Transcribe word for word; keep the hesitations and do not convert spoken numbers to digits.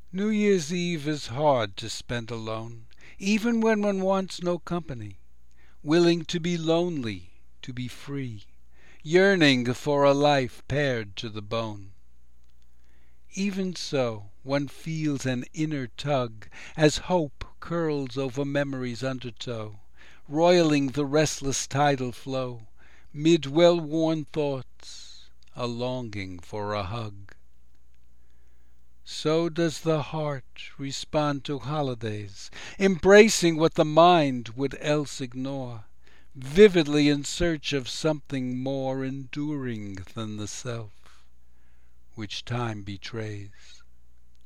New Year's Eve is hard to spend alone, even when one wants no company, willing to be lonely, to be free, yearning for a life pared to the bone. Even so one feels an inner tug as hope curls over memory's undertow, roiling the restless tidal flow, mid well-worn thoughts, a longing for a hug. So does the heart respond to holidays, embracing what the mind would else ignore, vividly in search of something more enduring than the self, which time betrays.